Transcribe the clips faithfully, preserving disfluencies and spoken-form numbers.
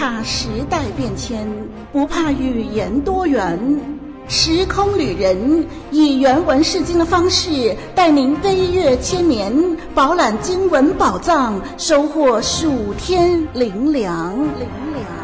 怕时代变迁，不怕语言多元。时空旅人以原文释经的方式，带您飞越千年，饱览经文宝藏，收获数天灵粮。灵粮。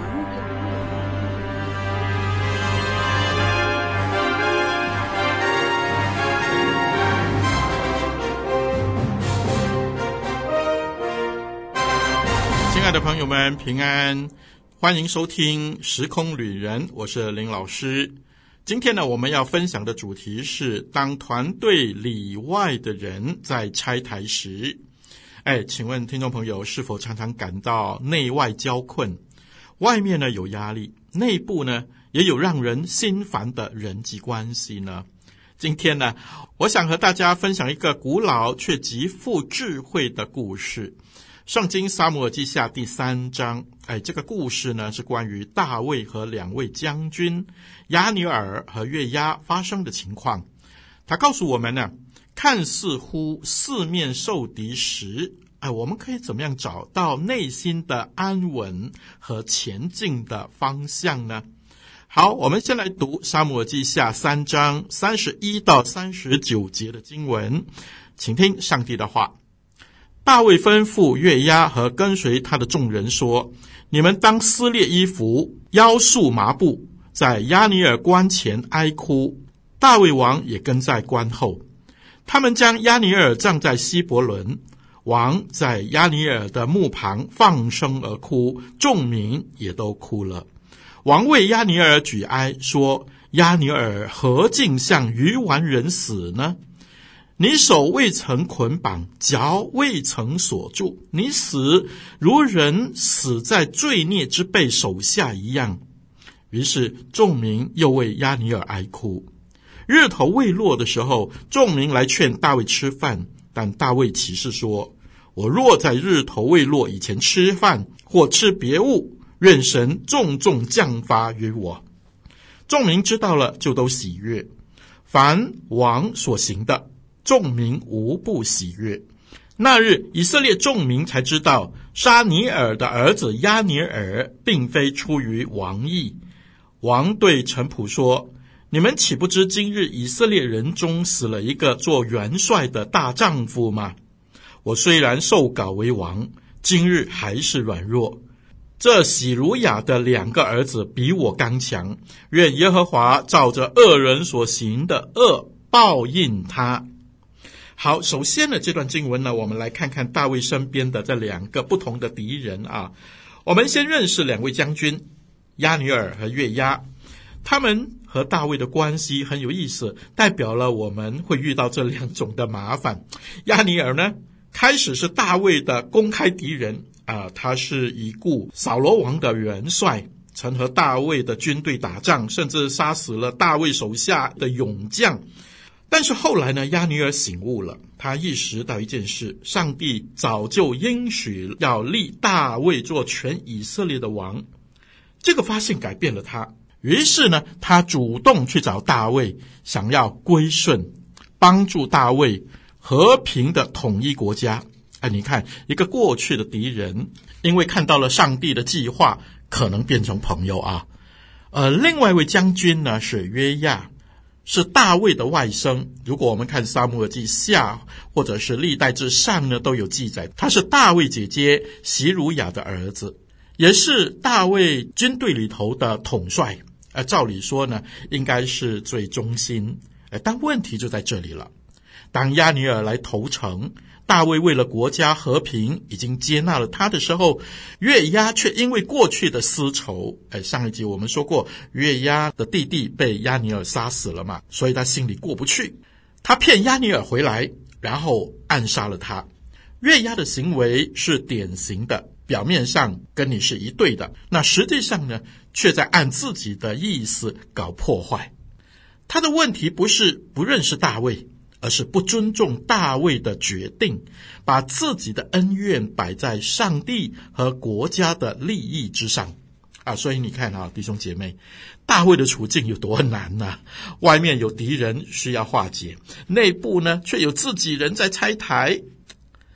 亲爱的朋友们，平安，欢迎收听时空旅人，我是林老师。今天呢，我们要分享的主题是当团队里外的人在拆台时。哎，请问听众朋友是否常常感到内外交困？外面呢有压力，内部呢也有让人心烦的人际关系呢？今天呢，我想和大家分享一个古老却极富智慧的故事。圣经撒母耳记下第三章，哎，这个故事呢是关于大卫和两位将军押尼珥和约押发生的情况。他告诉我们呢，看似乎四面受敌时，哎，我们可以怎么样找到内心的安稳和前进的方向呢？好，我们先来读撒母耳记下三章三十一到三十九节的经文，请听上帝的话。大卫吩咐约押和跟随他的众人说，你们当撕裂衣服，腰束麻布，在押尼珥关前哀哭。大卫王也跟在关后。他们将押尼珥葬在希伯伦，王在押尼珥的墓旁放声而哭，众民也都哭了。王为押尼珥举哀，说，押尼珥何竟像愚顽人死呢？你手未曾捆绑，脚未曾锁住，你死如人死在罪孽之辈手下一样。于是众民又为押尼珥哀哭。日头未落的时候，众民来劝大卫吃饭，但大卫起誓说，我若在日头未落以前吃饭或吃别物，愿神重重降罚于我。众民知道了，就都喜悦。凡王所行的，众民无不喜悦。那日以色列众民才知道，沙尼尔的儿子押尼珥并非出于王意。王对臣仆说，你们岂不知今日以色列人中死了一个做元帅的大丈夫吗？我虽然受膏为王，今日还是软弱。这喜鲁雅的两个儿子比我刚强，愿耶和华照着恶人所行的恶报应他。好，首先呢，这段经文呢，我们来看看大卫身边的这两个不同的敌人啊。我们先认识两位将军，押尼珥和约押。他们和大卫的关系很有意思，代表了我们会遇到这两种的麻烦。押尼珥呢，开始是大卫的公开敌人啊，他是已故扫罗王的元帅，曾和大卫的军队打仗，甚至杀死了大卫手下的勇将。但是后来呢，押尼珥醒悟了，他意识到一件事，上帝早就应许要立大卫做全以色列的王。这个发现改变了他，于是呢，他主动去找大卫，想要归顺，帮助大卫和平的统一国家。哎，你看，一个过去的敌人，因为看到了上帝的计划，可能变成朋友啊。呃，另外一位将军呢是约押，是大卫的外甥。如果我们看撒母耳记下或者是历代志上呢，都有记载，他是大卫姐姐洗鲁雅的儿子，也是大卫军队里头的统帅。呃，照理说呢，应该是最忠心。呃，但问题就在这里了。当押尼珥来投诚，大卫为了国家和平已经接纳了他的时候，约押却因为过去的私仇，哎，上一集我们说过，约押的弟弟被押尼珥杀死了嘛，所以他心里过不去，他骗押尼珥回来，然后暗杀了他。约押的行为是典型的，表面上跟你是一对的，那实际上呢，却在按自己的意思搞破坏。他的问题不是不认识大卫，而是不尊重大卫的决定，把自己的恩怨摆在上帝和国家的利益之上啊！所以你看啊，弟兄姐妹，大卫的处境有多难啊，外面有敌人需要化解，内部呢却有自己人在拆台。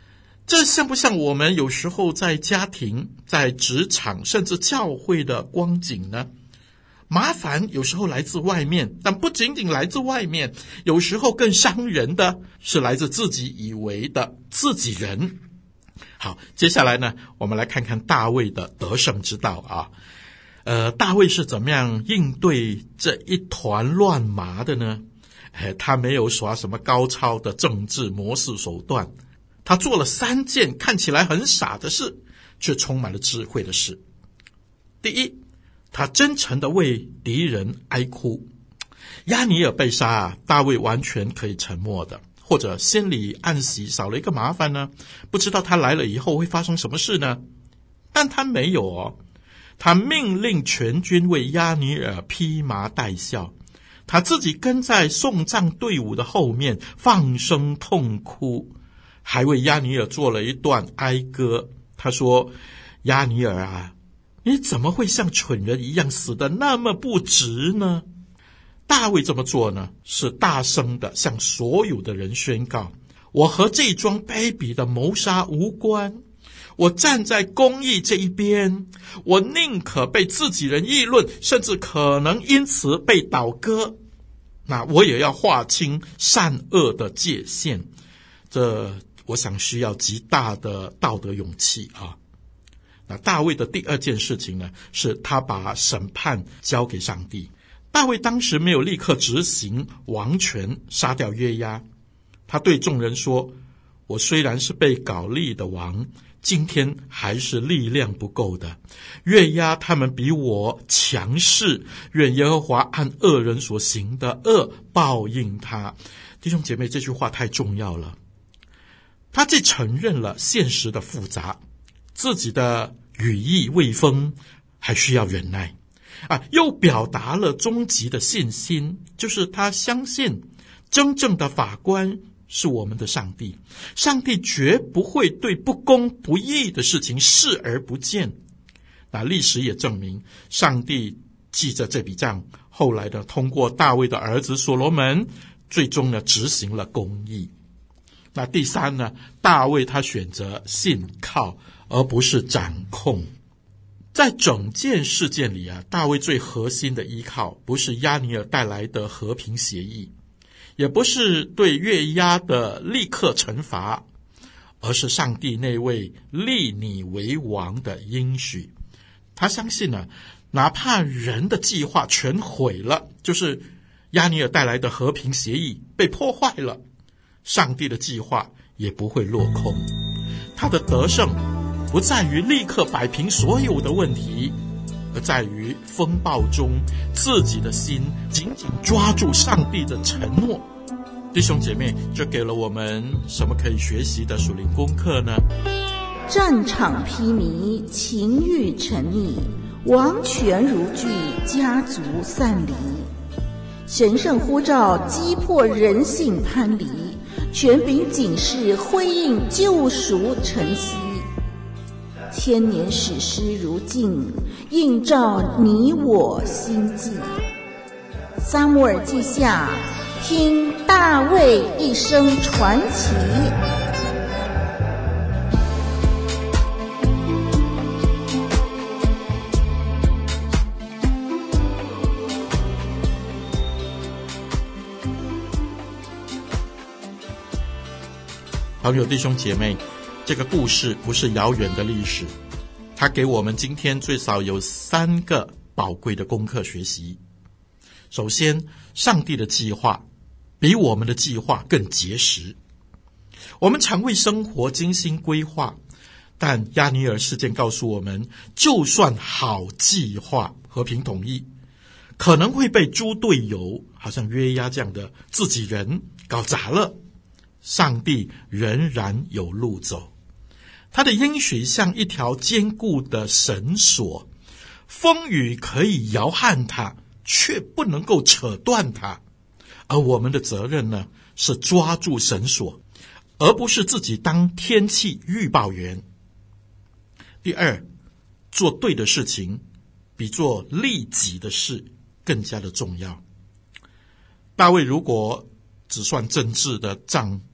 这像不像我们有时候在家庭、在职场甚至教会的光景呢？麻烦有时候来自外面，但不仅仅来自外面，有时候更伤人的是来自自己以为的自己人。好，接下来呢，我们来看看大卫的得胜之道啊。呃，大卫是怎么样应对这一团乱麻的呢？哎，他没有耍什么高超的政治模式手段，他做了三件看起来很傻的事，却充满了智慧的事。第一，他真诚地为敌人哀哭。押尼珥被杀啊，大卫完全可以沉默的，或者心里暗喜，少了一个麻烦呢，不知道他来了以后会发生什么事呢？但他没有哦，他命令全军为押尼珥披麻戴孝，他自己跟在送葬队伍的后面放声痛哭，还为押尼珥做了一段哀歌。他说：押尼珥啊，你怎么会像蠢人一样死得那么不值呢？大卫这么做呢，是大声的向所有的人宣告：我和这桩卑鄙的谋杀无关，我站在公义这一边，我宁可被自己人议论，甚至可能因此被倒戈，那我也要划清善恶的界限。这我想需要极大的道德勇气啊。那大卫的第二件事情呢，是他把审判交给上帝。大卫当时没有立刻执行王权杀掉约押，他对众人说：我虽然是被膏立的王，今天还是力量不够的，约押他们比我强势，愿耶和华按恶人所行的恶报应他。弟兄姐妹，这句话太重要了。他既承认了现实的复杂，自己的羽翼未丰，还需要忍耐啊，又表达了终极的信心，就是他相信真正的法官是我们的上帝，上帝绝不会对不公不义的事情视而不见。那历史也证明，上帝记着这笔账，后来呢，通过大卫的儿子所罗门，最终呢执行了公义。那第三呢，大卫他选择信靠而不是掌控。在整件事件里啊，大卫最核心的依靠不是押尼珥带来的和平协议，也不是对约押的立刻惩罚，而是上帝那位立你为王的应许。他相信呢，哪怕人的计划全毁了，就是押尼珥带来的和平协议被破坏了，上帝的计划也不会落空。他的得胜不在于立刻摆平所有的问题，而在于风暴中自己的心紧紧抓住上帝的承诺。弟兄姐妹，这给了我们什么可以学习的属灵功课呢？ 战场披靡，情欲沉溺，王权如炬，家族散离。神圣呼召击破人性藩篱，权柄警示辉映救赎晨曦。千年史诗如镜，映照你我心际。撒母耳记下，听大卫一生传奇。 朋友弟兄姐妹，这个故事不是遥远的历史，它给我们今天最少有三个宝贵的功课学习。首先，上帝的计划比我们的计划更结实。我们常为生活精心规划，但押尼珥事件告诉我们，就算好计划和平统一，可能会被猪队友，好像约押这样的自己人搞砸了。上帝仍然有路走，他的应许像一条坚固的绳索，风雨可以摇撼它，却不能够扯断它。而我们的责任呢，是抓住绳索，而不是自己当天气预报员。第二，做对的事情比做利己的事更加的重要。大卫如果只算政治的账，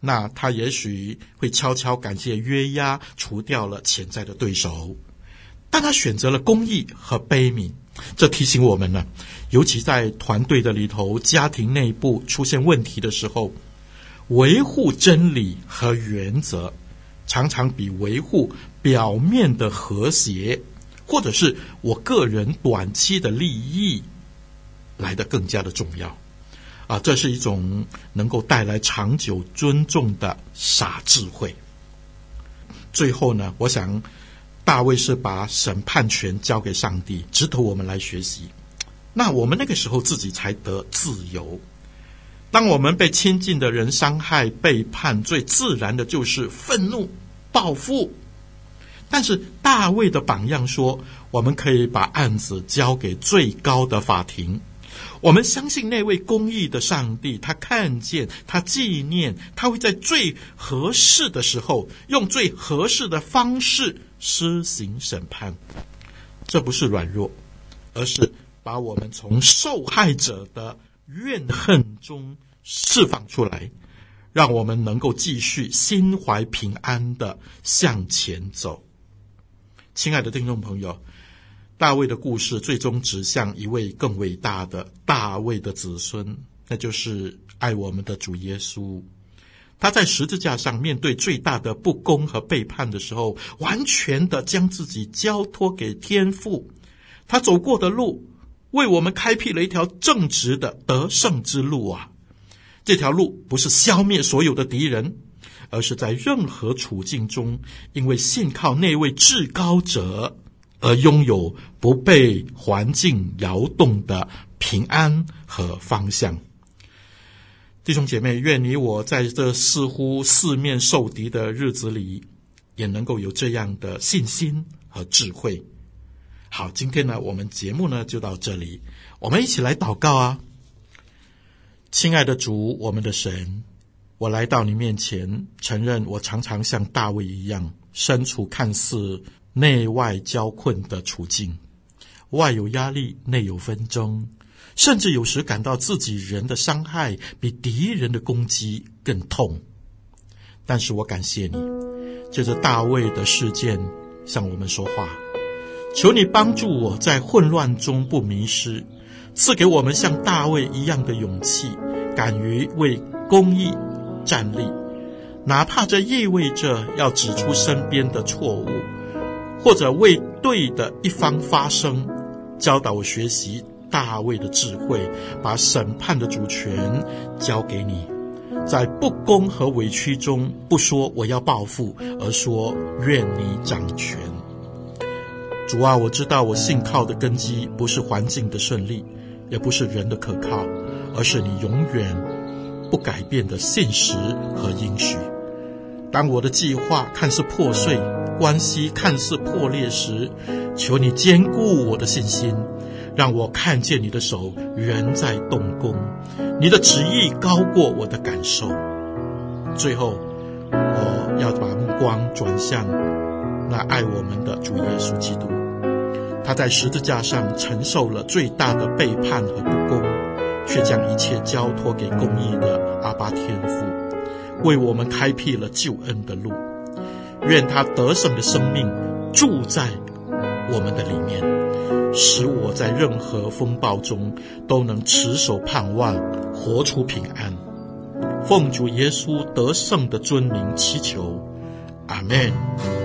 那他也许会悄悄感谢约押除掉了潜在的对手，但他选择了公义和悲悯。这提醒我们呢，尤其在团队的里头，家庭内部出现问题的时候，维护真理和原则常常比维护表面的和谐，或者是我个人短期的利益来得更加的重要啊！这是一种能够带来长久尊重的傻智慧。最后呢，我想大卫是把审判权交给上帝，值得我们来学习。那我们那个时候自己才得自由。当我们被亲近的人伤害背叛，最自然的就是愤怒报复。但是大卫的榜样说，我们可以把案子交给最高的法庭。我们相信那位公义的上帝，他看见，他纪念，他会在最合适的时候用最合适的方式施行审判。这不是软弱，而是把我们从受害者的怨恨中释放出来，让我们能够继续心怀平安地向前走。亲爱的听众朋友，大卫的故事最终指向一位更伟大的大卫的子孙，那就是爱我们的主耶稣。他在十字架上面对最大的不公和背叛的时候，完全的将自己交托给天父。他走过的路为我们开辟了一条正直的得胜之路啊！这条路不是消灭所有的敌人，而是在任何处境中，因为信靠那位至高者而拥有不被环境摇动的平安和方向。弟兄姐妹，愿你我在这似乎四面受敌的日子里，也能够有这样的信心和智慧。好，今天呢，我们节目呢就到这里，我们一起来祷告啊！亲爱的主，我们的神，我来到你面前，承认我常常像大卫一样，身处看似内外交困的处境，外有压力，内有纷争，甚至有时感到自己人的伤害比敌人的攻击更痛。但是我感谢你，借着大卫的事件向我们说话，求你帮助我在混乱中不迷失，赐给我们像大卫一样的勇气，敢于为公义站立，哪怕这意味着要指出身边的错误，或者为对的一方发声。教导我学习大卫的智慧，把审判的主权交给你，在不公和委屈中不说我要报复，而说愿你掌权。主啊，我知道我信靠的根基不是环境的顺利，也不是人的可靠，而是你永远不改变的信实和应许。当我的计划看似破碎，关系看似破裂时，求你坚固我的信心，让我看见你的手仍在动工，你的旨意高过我的感受。最后，我要把目光转向那爱我们的主耶稣基督，他在十字架上承受了最大的背叛和不公，却将一切交托给公义的阿爸天父，为我们开辟了救恩的路。愿他得胜的生命住在我们的里面，使我在任何风暴中都能持守盼望，活出平安。奉主耶稣得胜的尊名祈求，阿们。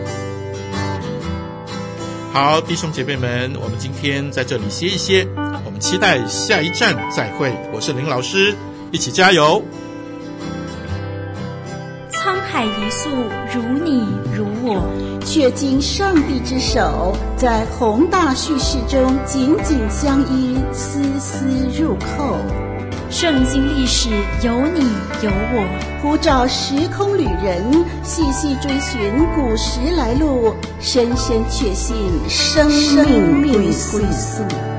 好，弟兄姐妹们，我们今天在这里歇一歇，我们期待下一站再会。我是林老师，一起加油。 沧海一粟，如你如我， 却经上帝之手，在宏大叙事中紧紧相依，丝丝入扣。 圣经历史有你有我， 呼召时空旅人，细细追寻古时来路，深深确信生命归宿。